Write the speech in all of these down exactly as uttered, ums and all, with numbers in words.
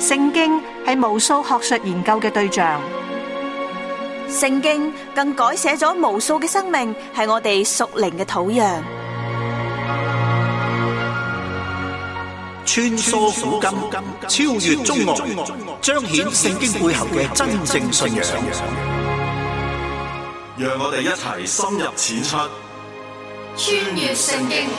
聖經係無數學術研究嘅對象， 聖經更改寫咗無數嘅生命，係我哋屬靈嘅土壤。 穿梭古今，超越中外，彰顯聖經背後嘅真正信仰。 讓我哋一齊深入淺出， 穿越聖經。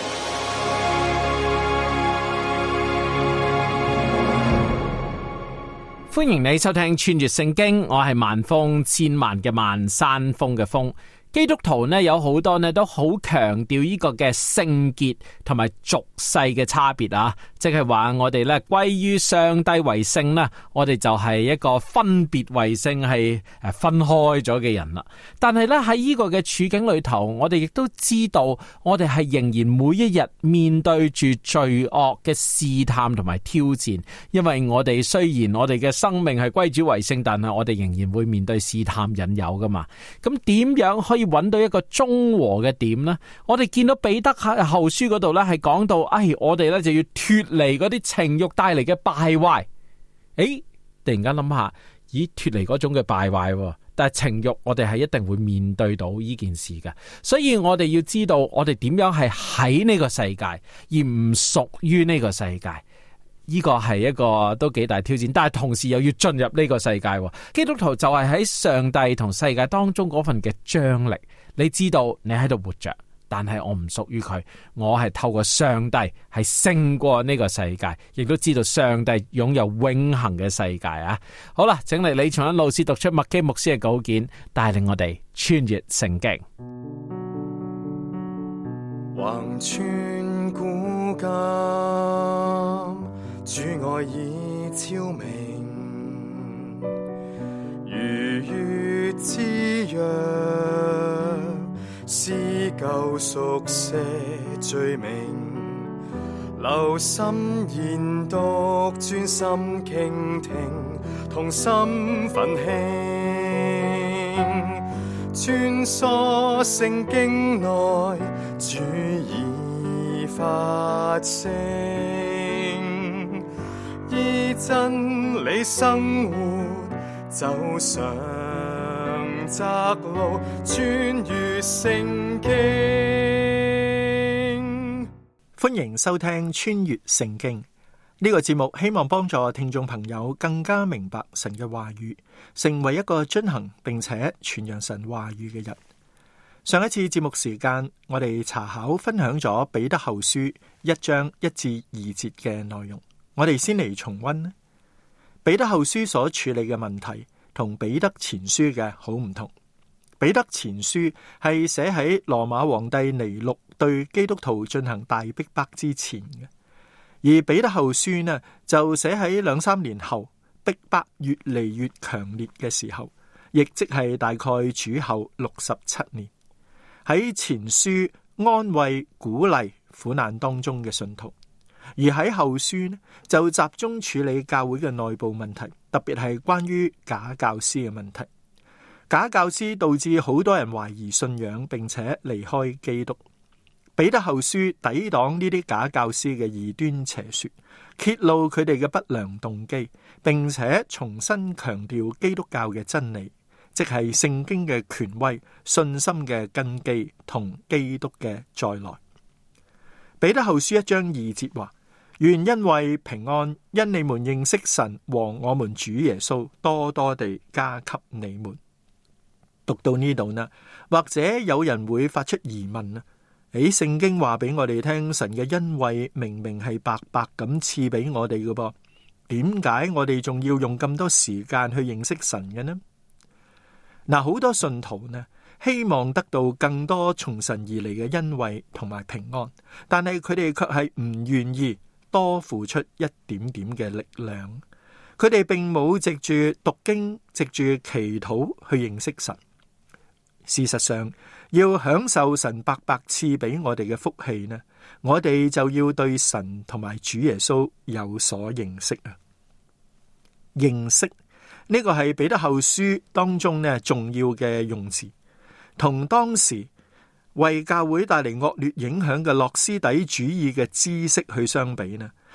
歡迎你收聽穿越聖經，我係萬峰，千萬嘅萬，山峰嘅峰。基督徒呢有好多呢都好強調呢個嘅聖潔同埋俗世嘅差別啊，即係話我哋呢歸於上帝為聖啦，我哋就係一個分別為聖係誒分開咗嘅人啦。但係呢喺呢個嘅處境裏頭，我哋亦都知道我哋係仍然每一日面對住罪惡嘅試探同埋挑戰，因為我哋雖然我哋嘅生命係歸主為聖，但係我哋仍然會面對試探引誘噶嘛。咁點樣可以揾到一個中和嘅點呢？我哋見到彼得喺後書嗰度咧，係講到，哎，我哋咧就要脫離嗰啲情欲帶嚟嘅敗壞。誒，突然間諗下，咦，脫離嗰種嘅敗壞，但係情欲我哋係一定會面對到呢件事嘅，所以我哋要知道我哋點樣係喺呢個世界，而唔屬於呢個世界。呢個係一個都幾大挑戰，但係同時又要進入呢個世界。基督徒就係喺上帝同世界當中嗰份嘅張力。你知道你喺度活着，但係我唔屬於佢，我係透過上帝係勝過呢個世界，亦都知道上帝擁有永恆嘅世界啊！好啦，請嚟李松恩老師讀出麥基牧師嘅稿件，帶領我哋穿越聖經。 橫穿古今，主愛已超明，如月之約，撕舊熟寫罪名，留心研讀，專心傾聽，同心奮興，穿梭聖經內，主已發聲，依真理生活，走上窄路，穿越聖經。 歡迎收聽穿越聖經呢個節目，希望幫助聽眾朋友更加明白神嘅話語，成為一個遵行並且傳揚神話語嘅人。上一次節目時間，我哋查考分享咗彼得後書一章一至二節嘅內容，我哋先嚟重溫。彼得後書所處理嘅問題同彼得前書嘅好唔同。彼得前書係寫喺羅馬皇帝尼祿對基督徒進行大逼迫之前嘅，而彼得後書呢就寫喺兩三年後，逼迫越嚟越強烈嘅時候，亦即係大概主後六十七年。喺前書安慰鼓勵苦難當中嘅信徒，而喺後書呢就集中處理教會嘅內部問題，特別係關於假教師嘅問題。假教師導致好多人懷疑信仰，並且離開基督。彼得後書抵擋呢啲假教師嘅異端邪說，揭露佢哋嘅不良動機，並且重新強調基督教嘅真理，即係聖經嘅權威、信心嘅根基同基督嘅再來。彼得後書一章二節話：願因為平安，因你們認識神和我們主耶穌，多多地加給你們。讀到呢度呢，或者有人會發出疑問啊，誒，聖經話俾我哋聽，神嘅恩惠明明係白白咁賜俾我哋嘅噃，點解我哋仲要用咁多時間去認識神嘅呢？嗱，好多信徒呢，希望得到更多從神而嚟嘅恩惠同埋平安，但係佢哋卻係唔願意多付出一點點嘅力量。佢哋並冇藉住讀經、藉住祈禱去認識神。事實上，要享受神白白賜俾我哋嘅福氣呢，我哋就要對神同埋主耶穌有所認識啊！認識呢個係彼得後書當中呢重要嘅用詞，同當時為教會帶嚟惡劣影響嘅諾斯底主義嘅知識去相比呢，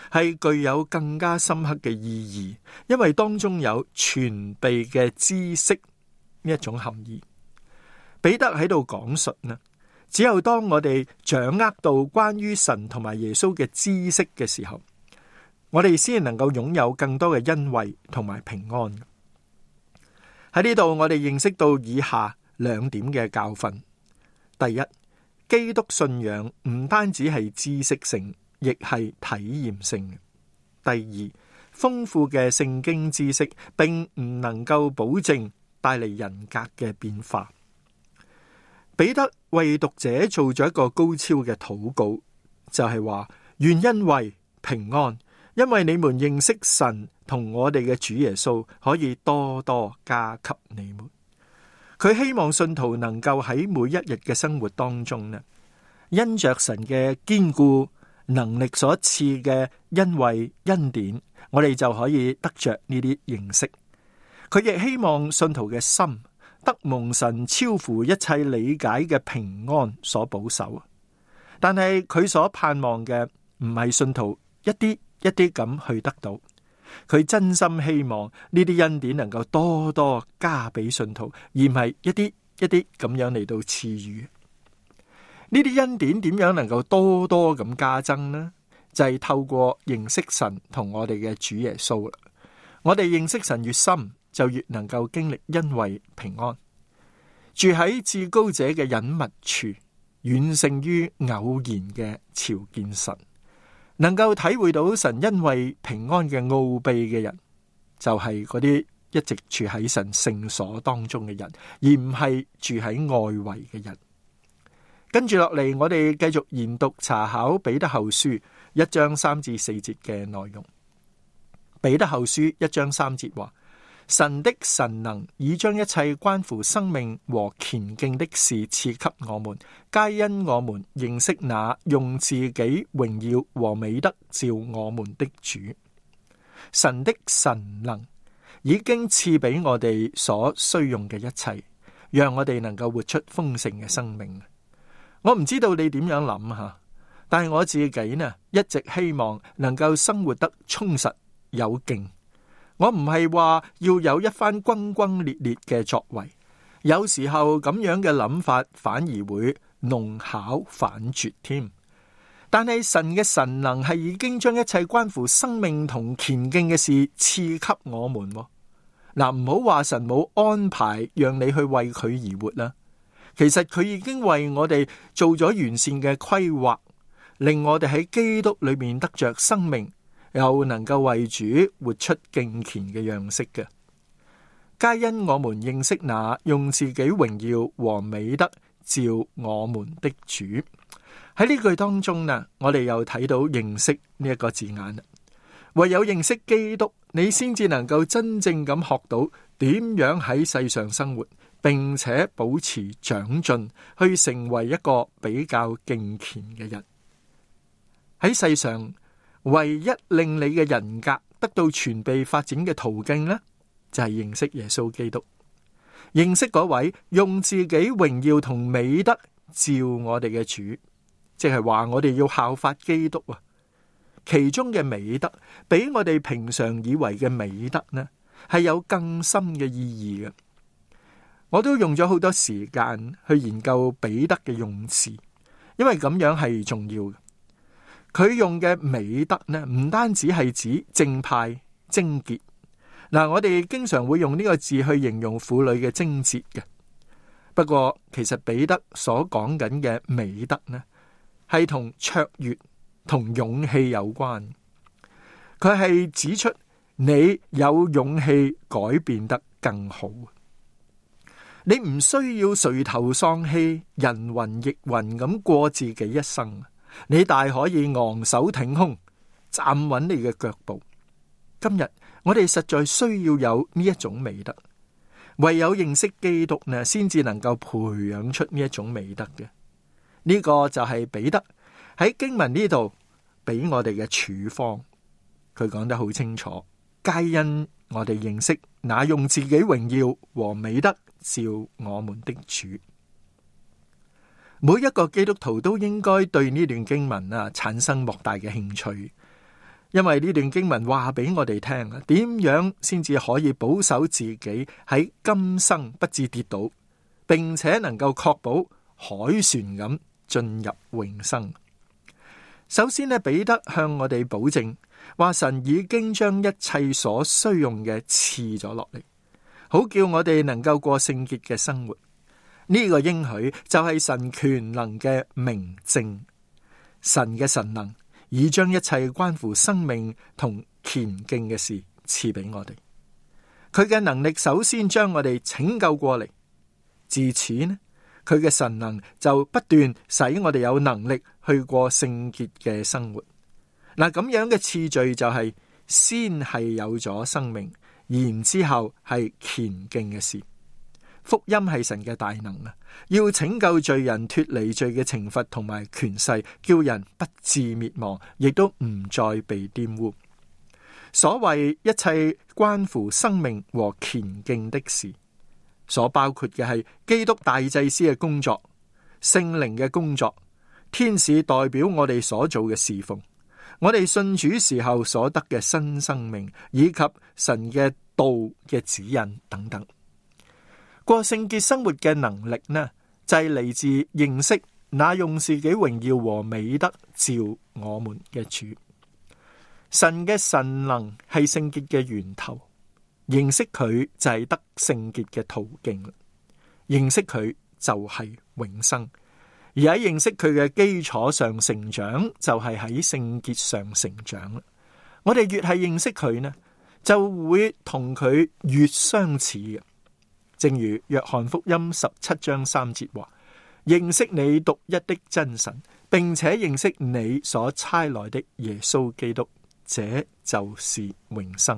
係具有更加深刻嘅意義，因為當中有全備嘅知識呢一種含義。彼得喺度講述呢，只有當我哋掌握到關於神同埋耶穌嘅知識嘅時候，我哋先能夠擁有更多嘅恩惠同埋平安。喺呢度我哋認識到以下兩點嘅教訓：第一，基督信仰唔單止係知識性，亦係體驗性；第二，豐富嘅聖經知識並唔能夠保證帶嚟人格嘅變化。彼得為讀者做咗一個高超嘅禱告，就係話願恩惠平安，因為你們認識神同我哋嘅主耶穌，可以多多加給你們。佢希望信徒能夠喺每一日嘅生活當中呢，因着神嘅堅固能力所賜嘅恩惠恩典，我哋就可以得着呢啲認識。佢亦希望信徒嘅心得蒙神超乎一切理解嘅平安所保守。但係佢所盼望嘅唔係信徒一啲一啲咁去得到，佢真心希望呢啲恩典能夠多多加俾信徒，而唔係一啲一啲咁樣嚟到賜予。呢啲恩典點樣能夠多多咁加增呢？就係、是、透過認識神同我哋嘅主耶穌啦。我哋認識神越深，就越能夠經歷恩惠平安。住喺至高者嘅隱密處，遠勝於偶然嘅朝見神。能夠體會到神恩惠平安嘅奧秘嘅人，就係嗰啲一直住喺神聖所當中嘅人，而唔係住喺外圍嘅人。跟住落嚟，我哋繼續研讀查考彼得後書一章三至四節嘅內容。彼得後書一章三節話：神的神能已將一切關乎生命和虔敬的事賜給我們，皆因我們認識那用自己榮耀和美德召我們的主。神的神能已經賜俾我哋所需用嘅一切，讓我哋能夠活出豐盛嘅生命。我唔知道你點樣諗吓，但係我自己呢，一直希望能夠生活得充實有勁。我唔係話要有一番轟轟烈烈嘅作為，有時候咁樣嘅諗法反而會弄巧反拙添。但係神嘅神能係已經將一切關乎生命同虔敬嘅事賜給我們。嗱，唔好話神冇安排讓你去為佢而活啦。其實佢已經為我哋做咗完善嘅規劃，令我哋喺基督裏面得着生命，又能夠為主活出敬虔嘅樣式嘅。皆因我們認識那用自己榮耀和美德召我們的主。喺呢句當中呢，我哋又睇到認識呢一個字眼啦。唯有認識基督，你先至能夠真正咁學到點樣喺世上生活，並且保持長進，去成為一個比較敬虔嘅人。喺世上，唯一令你嘅人格得到全備發展嘅途徑呢，就係認識耶穌基督，認識嗰位用自己榮耀同美德召我哋嘅主，即係話我哋要效法基督啊。其中嘅美德，比我哋平常以為嘅美德呢，係有更深嘅意義嘅。我都用咗好多時間去研究彼得嘅用詞，因為咁樣係重要嘅。佢用嘅美德呢，唔單止係指正派、貞潔。嗱，我哋經常會用呢個字去形容婦女嘅貞潔嘅。不過，其實彼得所講緊嘅美德呢，係同卓越、同勇氣有關。佢係指出你有勇氣改變得更好。你唔需要垂頭喪氣、人云亦云咁過自己一生，你大可以昂首挺胸，站穩你嘅腳步。今日我哋實在需要有呢一種美德，唯有認識基督呢，先至能夠培養出呢一種美德嘅。呢個就係彼得喺經文呢度俾我哋嘅處方，佢講得好清楚，皆因我哋認識那用自己榮耀和美德召我們的主。每一個基督徒都應該對呢段經文啊產生莫大嘅興趣。 因為呢段經文話俾我哋聽啊，點樣先至可以保守自己喺今生不致跌倒，並且能夠確保凱旋咁進入永生。首先呢，彼得向我哋保證，話神已經將一切所需用嘅賜咗落嚟，好叫我哋能夠過聖潔嘅生活。呢、這個應許就係神權能嘅明證，神嘅神能已將一切關乎生命同虔敬嘅事賜俾我哋。佢嘅能力首先將我哋拯救過嚟，自此呢，佢嘅神能就不斷使我哋有能力去過聖潔嘅生活。嗱，咁樣嘅次序就係、是、先係有咗生命，然之後係虔敬嘅事。福音係神嘅大能啊，要拯救罪人脫離罪嘅懲罰同埋權勢，叫人不致滅亡，亦都唔再被玷污。所謂一切關乎生命和虔敬的事，所包括嘅係基督大祭司嘅工作、聖靈嘅工作、天使代表我哋所做嘅侍奉、我哋信主時候所得嘅新生命，以及神嘅道嘅指引等等。過聖潔生活嘅能力呢，就係嚟自認識那用自己榮耀和美德召我們嘅主。神嘅神能係聖潔嘅源頭，認識佢就係得聖潔嘅途徑。認識佢就係永生，而喺認識佢嘅基礎上成長，就係喺聖潔上成長。我哋越係認識佢呢，就會同佢越相似嘅。正如約翰福音十七章三節話：認識你獨一的真神，並且認識你所差來的耶穌基督，這就是永生。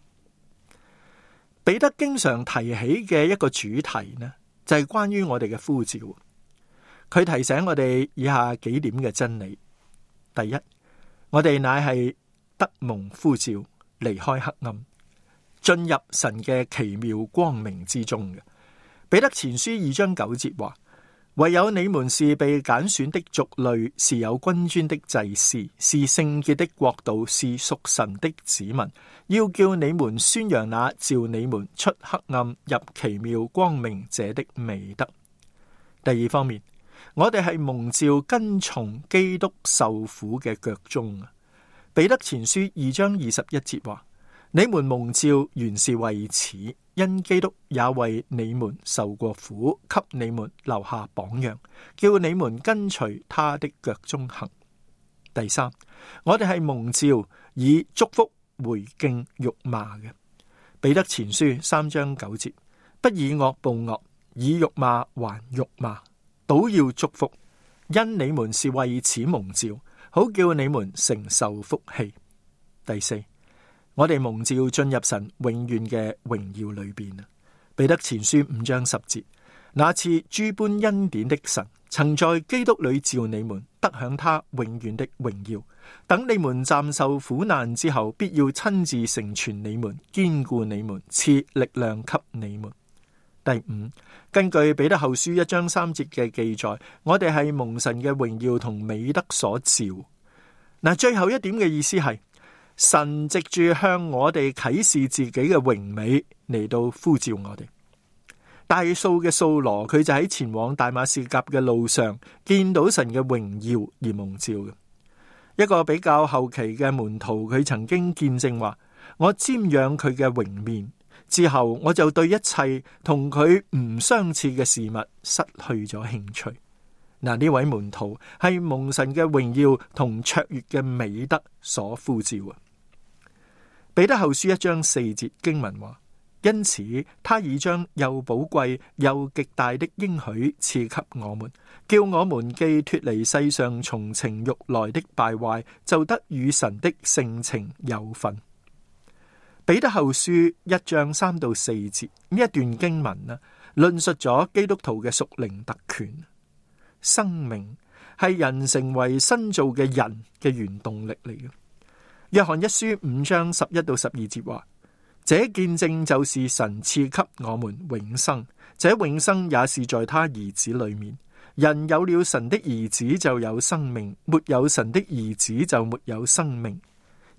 彼得經常提起嘅一個主題呢，就係關於我哋嘅呼召。佢提醒我哋以下幾點嘅真理：第一，我哋乃係得蒙呼召，離開黑暗，進入神嘅奇妙光明之中嘅。彼得前書二章九節話：唯有你們是被揀選的族類，是有君尊的祭司，是聖潔的國度，是屬神的子民，要叫你們宣揚那召你們出黑暗入奇妙光明者的美德。第二方面，我哋係蒙召跟從基督受苦嘅腳蹤啊。彼得前書二章二十一節話：你們蒙召原是為此，因基督也為你們受過苦，給你們留下榜樣，叫你們跟隨他的腳蹤行。第三，我哋係蒙召以祝福回敬辱罵嘅。彼得前書三章九節：不以惡報惡，以辱罵還辱罵，倒要祝福，因你們是為此蒙召，好叫你們承受福氣。第四，我哋蒙召進入神永遠嘅榮耀裏邊啊！彼得前書五章十節：那賜諸般恩典的神，曾在基督裏召你們，得享他永遠的榮耀。等你們暫受苦難之後，必要親自成全你們，堅固你們，賜力量給你們。第五，根據彼得後書一章三節嘅記載，我哋係蒙神嘅榮耀同美德所召。嗱，最後一點嘅意思係，神藉住向我哋啟示自己嘅榮美嚟到呼召我哋。大數嘅掃羅，佢就喺前往大馬士革嘅路上見到神嘅榮耀而蒙召嘅。一個比較後期嘅門徒，佢曾經見證話：我瞻仰佢嘅榮面之後，我就對一切同佢唔相似嘅事物失去咗興趣。嗱，呢位門徒係蒙神嘅榮耀同卓越嘅美德所呼召啊！彼得後書一章四節經文話：因此他已將又寶貴又極大的應許賜給我們，叫我們既脫離世上從情欲來的敗壞，就得與神的性情有份。彼得後書一章三到四節呢一段經文啊，論述咗基督徒嘅屬靈特權。生命係人成為新造嘅人嘅原動力嚟嘅。約翰一書五章十一到十二節話：這見證就是神賜給我們永生，這永生也是在他兒子裏面。人有了神的兒子就有生命，沒有神的兒子就沒有生命。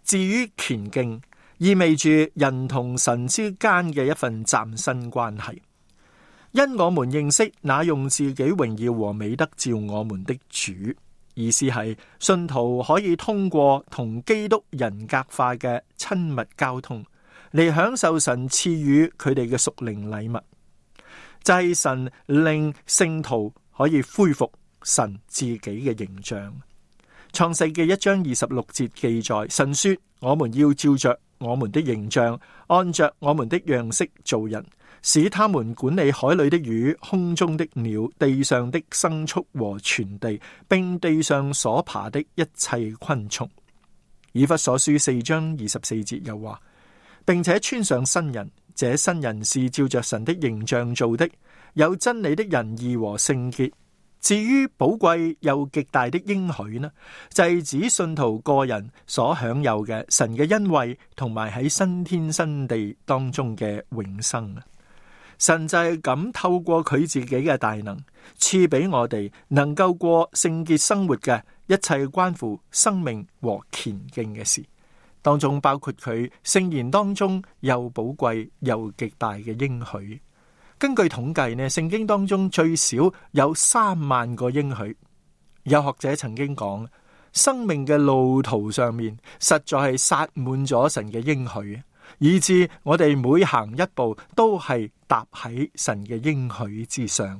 至於虔敬，意味住人同神之間嘅一份嶄新關係。因我們認識那用自己榮耀和美德召我們的主，意思係信徒可以通過同基督人格化嘅親密交通嚟享受神賜予佢哋嘅屬靈禮物，就係神令聖徒可以恢復神自己嘅形象。創世記一章二十六節記載，神說：我們要照着我們的形象，按着我們的樣式造人，使他們管理海裏的魚、空中的鳥、地上的牲畜和全地，並地上所爬的一切昆蟲。以弗所書四章二十四節又話，並且穿上新人，這新人是照着神的形象做的，有真理的仁義和聖潔。至於寶貴又極大的應許呢，就係指信徒個人所享有嘅神嘅恩惠，同埋喺新天新地當中嘅永生。神就係咁透過佢自己嘅大能，賜俾我哋能夠過聖潔生活嘅一切關乎生命和虔敬嘅事，當中包括佢聖言當中又寶貴又極大嘅應許。根據統計呢，聖經當中最少有三萬個應許。有學者曾經講，生命嘅路途上面實在係撒滿咗神嘅應許，以致我哋每行一步都係踏喺神嘅應許之上。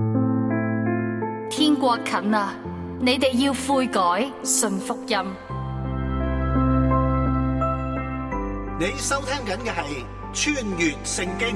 天國近啦，你哋要悔改，信福音。 你收聽緊嘅係穿越聖經。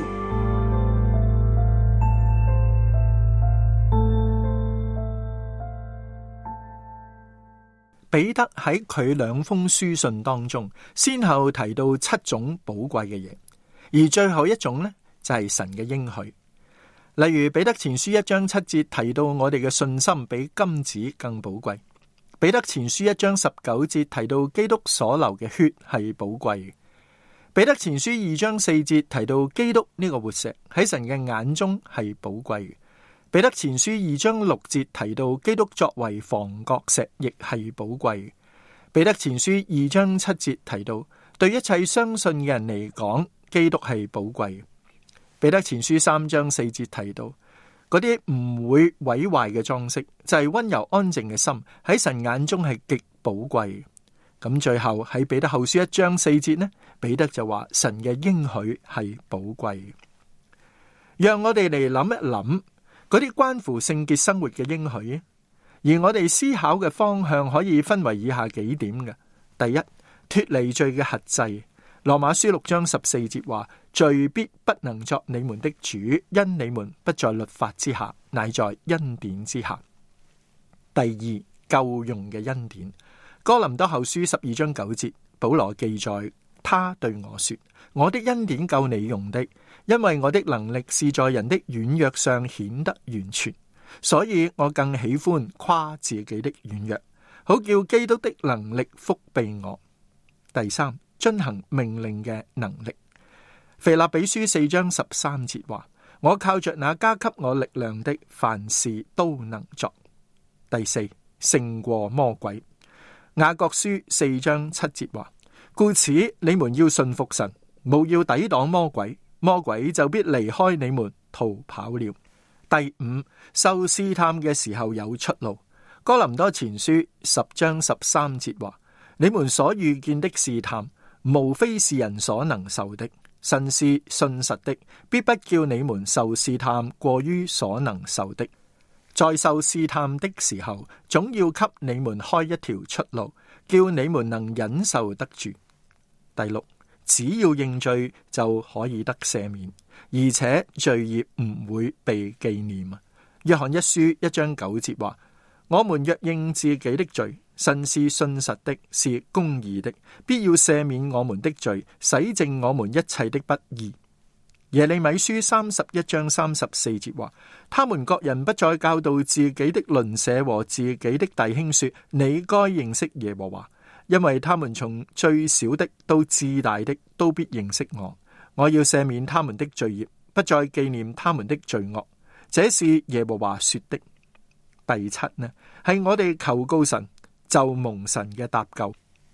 彼得喺佢兩封書信當中，先後提到七種寶貴嘅嘢，而最後一種呢，就係神嘅應許。例如彼得前書一章七節提到我哋嘅信心比金子更寶貴；彼得前書一章十九節提到基督所流嘅血係寶貴；彼得前書二章四節提到基督呢個活石喺神嘅眼中係寶貴。彼得前書二章六節提到基督作為房角石亦係寶貴。彼得前書二章七節提到對一切相信嘅人嚟講，基督係寶貴。彼得前書三章四節提到嗰啲唔會毀壞嘅裝飾，就係溫柔安靜嘅心，喺神眼中係極寶貴。咁最後喺彼得後書一章四節呢，彼得就話神嘅應許係寶貴。讓我哋嚟諗一諗嗰啲關乎聖潔生活嘅應許，而我哋思考嘅方向可以分為以下幾點嘅。第一，脫離罪嘅轄制。羅馬書六章十四節話，罪必不能作你們的主，因你們不在律法之下，乃在恩典之下。第二，夠用嘅恩典。哥林多後書十二章九節，保羅記載，他對我說，我的恩典夠你用的，因為我的能力是在人的軟弱上顯得完全，所以我更喜歡誇自己的軟弱，好叫基督的能力覆庇我。第三，遵行命令嘅能力。腓立比書四章十三節話，我靠着那加給我力量的，凡事都能作。第四，勝過魔鬼。雅各書四章七節話，故此你們要信服神，務要抵擋魔鬼，魔鬼就必離開你們逃跑了。第五，受試探嘅時候有出路。哥林多前書十章十三節話，你們所遇見的試探，無非是人所能受的，神是信實的，必不叫你們受試探過於所能受的。在受試探的時候，總要給你們開一條出路，叫你們能忍受得住。第六，只要認罪就可以得赦免，而且罪孽唔會被紀念。約翰一書一章九節話，我們若認自己的罪，神是信實的，是公義的，必要赦免我們的罪，洗淨我們一切的不義。耶利米書三十一章三十四節話，他們各人不再教導自己的鄰舍和自己的弟兄說，你該認識耶和華，因為他們從最小的到至大的都必認識我。我要赦免他們的罪孽，不再紀念他們的罪惡。這是耶和華說的。第七呢，係我哋求告神就蒙神嘅搭救。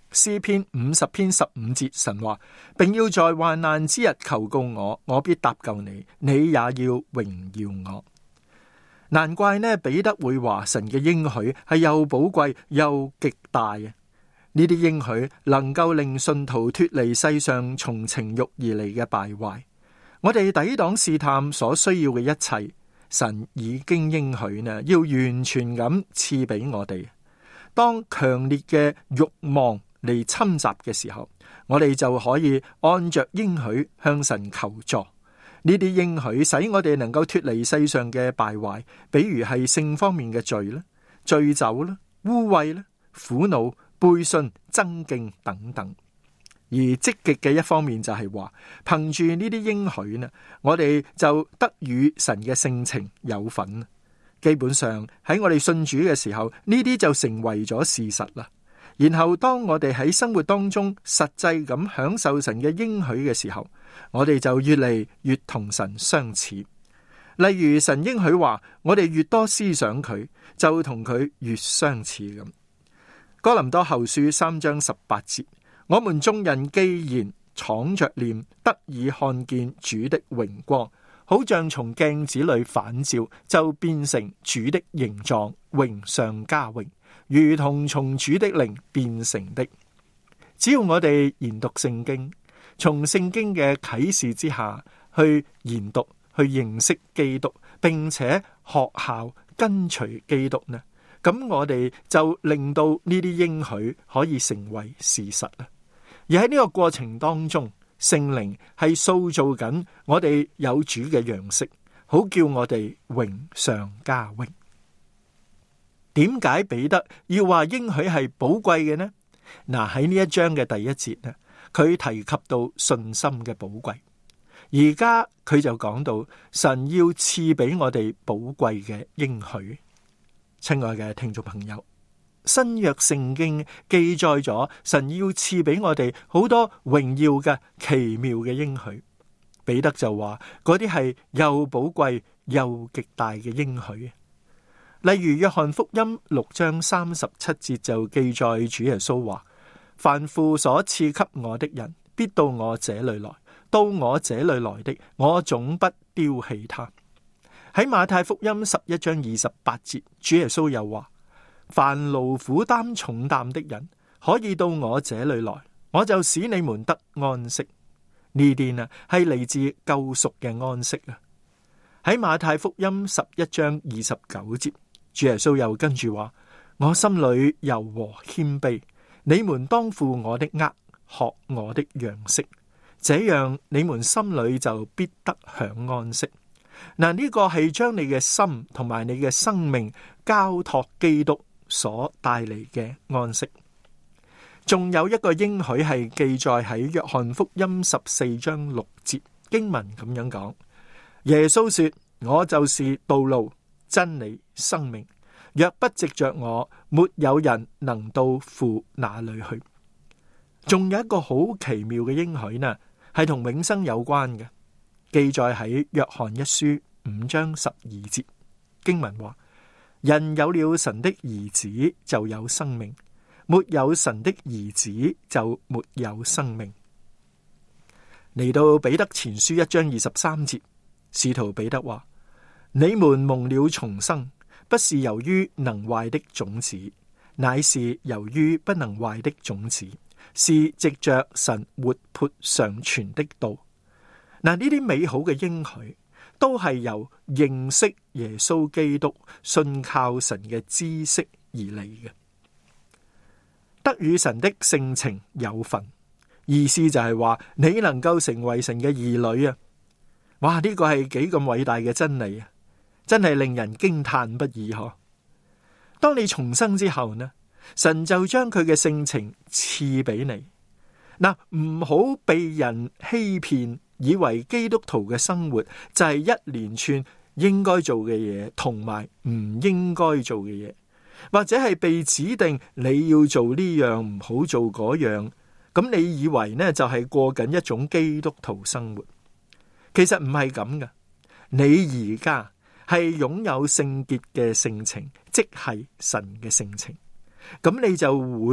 詩篇五十篇十五節，神話，並要在患難之日求告我，我必搭救你，你也要榮耀我。難怪呢，彼得會話神嘅應許係又寶貴又極大嘅。呢啲應許能夠令信徒脫離世上從情欲而嚟嘅敗壞。我哋抵擋試探所需要嘅一切，神已經應許呢，要完全咁賜俾我哋。當強烈嘅慾望嚟侵襲嘅時候，我哋就可以按着應許向神求助。呢啲應許使我哋能夠脫離世上嘅敗壞，比如係性方面嘅罪啦、醉酒啦、污穢啦、苦惱、背信、爭競等等。而積極嘅一方面就係話，憑住呢啲應許呢，我哋就得與神嘅性情有份。基本上喺我哋信主嘅時候，呢啲就成為咗事實啦。然後當我哋喺生活當中實際咁享受神嘅應許嘅時候，我哋就越嚟越同神相似。例如神應許話，我哋越多思想佢，就同佢越相似咁。哥林多後書三章十八節，我們眾人既然敞着臉，得以看見主的榮光，好像從鏡子裏反照，就變成主的形狀，榮上加榮，如同從主的靈變成的。只要我哋研讀聖經，從聖經嘅啟示之下去研讀，去認識基督，並且學效跟隨基督呢，咁我哋就令到呢啲應許可以成為事實啦。而喺呢個過程當中，聖靈係塑造緊我哋有主嘅樣式，好叫我哋榮上加榮。點解彼得要話應許係寶貴嘅呢？嗱，喺呢一章嘅第一節呢，佢提及到信心嘅寶貴。而家佢就講到神要賜俾我哋寶貴嘅應許。親愛嘅聽眾朋友，新約聖經記載咗神要賜俾我哋好多榮耀嘅奇妙嘅應許。彼得就話嗰啲係又寶貴又極大嘅應許。例如約翰福音六章三十七節就記載主耶穌話，凡父所賜給我的人，必到我這裏來，到我這裏來的，我總不丟棄他。喺馬太福音十一章二十八節，主耶穌又話，凡勞苦擔重擔的人，可以到我這裏來，我就使你們得安息。呢啲啊係嚟自救贖嘅安息啊。喺馬太福音十一章二十九節，主耶穌又跟住話，我心裏柔和謙卑，你們當負我的軛，學我的樣式，這樣你們心裏就必得享安息。嗱，呢個係將你嘅心同埋你嘅生命交託基督所帶嚟嘅安息。仲有一個應許係記載喺約翰福音十四章六節，經文咁樣講，耶穌說，我就是道路、真理、生命，若不藉着我，沒有人能到父那裏去。仲有一個好奇妙嘅應許呢，係同永生有關嘅，記載喺約翰一書五章十二節，經文話，人有了神的兒子就有生命，沒有神的兒子就沒有生命。嚟到彼得前書一章二十三節，使徒彼得話，你們蒙了重生，不是由於能壞的種子，乃是由於不能壞的種子，是藉着神活潑常存的道。嗱，呢啲美好嘅應許都係由認識耶穌基督、信靠神嘅知識而嚟嘅。得與神的性情有份，意思就係話你能夠成為神嘅兒女啊！哇，呢個係幾咁偉大嘅真理啊！真係令人驚嘆不已嗬。當你重生之後呢，神就將佢嘅性情賜俾你。嗱，唔好被人欺騙，以為基督徒嘅生活就係一連串應該做嘅嘢，同埋唔應該做嘅嘢，或者係被指定你要做呢樣，唔好做嗰樣。咁你以為呢就係過緊一種基督徒生活？其實唔係咁㗎。你而家係擁有聖潔嘅性情，即係神嘅性情。咁你就會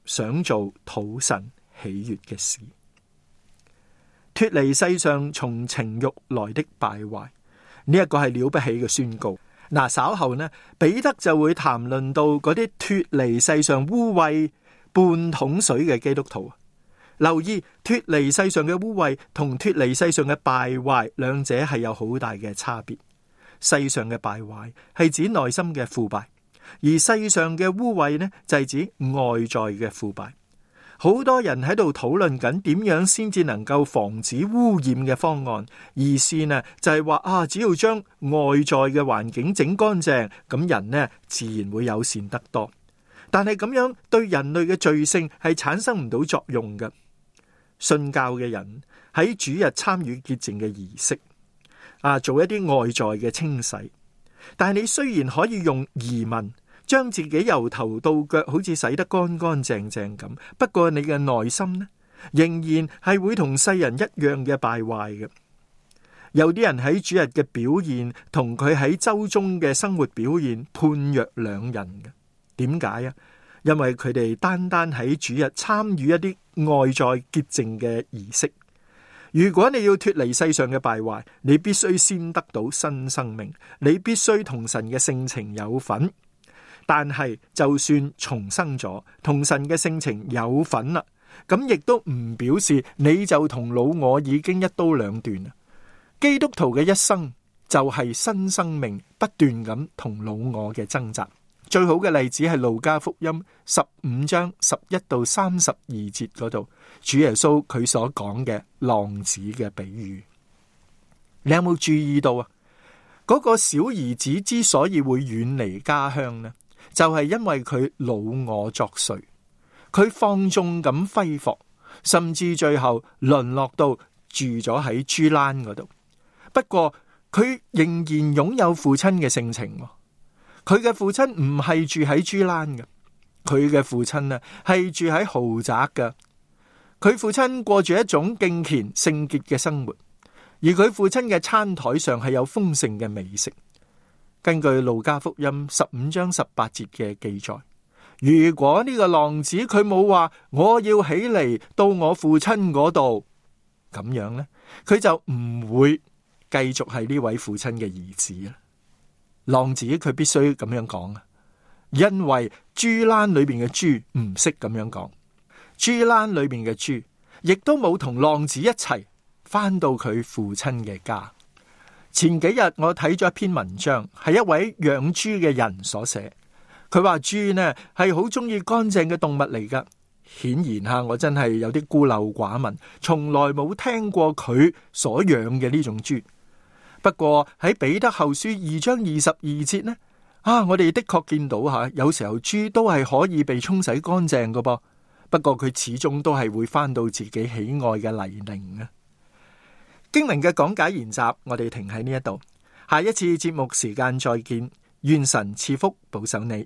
想做討神喜悅嘅事。脫離世上從情欲來的敗壞，呢一個係了不起嘅宣告。嗱，稍後呢，彼得就會談論到嗰啲脫離世上污穢半桶水嘅基督徒。留意脫離世上嘅污穢同脫離世上嘅敗壞，兩者係有好大嘅差別。世上嘅敗壞係指內心嘅腐敗，而世上嘅污穢呢就係指外在嘅腐敗。好多人喺度討論緊點樣先至能夠防止污染嘅方案，意思呢就係話啊，只要將外在嘅環境整乾淨，咁人呢自然會友善得多。但係咁樣對人類嘅罪性係產生唔到作用嘅。信教嘅人喺主日參與潔淨嘅儀式，啊，做一啲外在嘅清洗。但係你雖然可以用儀文將自己由頭到腳好似洗得乾乾淨淨咁，不過你嘅內心呢，仍然係會同世人一樣嘅敗壞嘅。有啲人喺主日嘅表現同佢喺周中嘅生活表現判若兩人嘅。點解啊？因為佢哋單單喺主日參與一啲外在潔淨嘅儀式。如果你要脫離世上嘅敗壞，你必須先得到新生命，你必須同神嘅性情有份。但係就算重生咗，同神嘅性情有份啦，咁亦都唔表示你就同老我已經一刀兩斷啦。基督徒嘅一生就係新生命不斷咁同老我嘅掙扎。最好嘅例子係路加福音十五章十一到三十二節嗰度，主耶穌佢所講嘅浪子嘅比喻。你有冇注意到啊？嗰個小兒子之所以會遠離家鄉呢，就係因為佢老我作祟，佢放縱咁揮霍，甚至最後淪落到住咗喺豬欄嗰度。不過佢仍然擁有父親嘅性情。佢嘅父親唔係住喺豬欄嘅，佢嘅父親呢係住喺豪宅嘅。佢父親過住一種敬虔聖潔嘅生活，而佢父親嘅餐台上係有豐盛嘅美食。根據路加福音十五章十八節嘅記載，如果呢個浪子佢冇話我要起嚟到我父親嗰度，咁樣呢，佢就唔會繼續係呢位父親嘅兒子啦。浪子佢必須咁樣講啊，因為豬欄裏邊嘅豬唔識咁樣講，豬欄裏邊嘅豬亦都冇同浪子一齊翻到佢父親嘅家。前幾日我睇咗一篇文章，係一位養豬嘅人所寫，佢話豬呢係好中意乾淨嘅動物嚟噶。顯然吓，我真係有啲孤陋寡聞，從來冇聽過佢所養嘅呢種豬。不過喺彼得後書二章二十二節呢，啊，我哋的確見到吓，有時候豬都係可以被沖洗乾淨噶噃。不過佢始終都係會翻到自己喜愛嘅泥濘啊。經文嘅講解研習，我哋停喺呢一度，下一次節目時間再見，願神賜福保守你。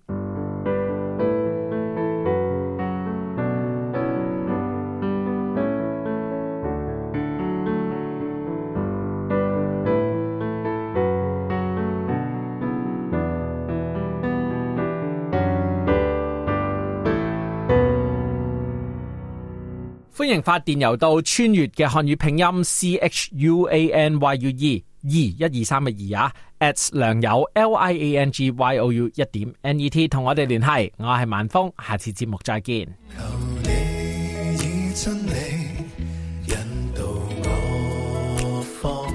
歡迎發電郵到穿越嘅漢語拼音 C H U A N Y U E 二一二三嘅二啊 at 良友 L I A N G Y O U 一點 N E T 同我哋聯繫，我係萬峰，下次節目再見。 求你以真理引導我方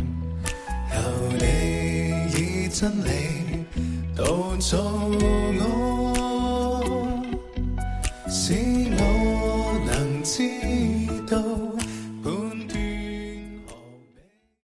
向，求你以真理導造我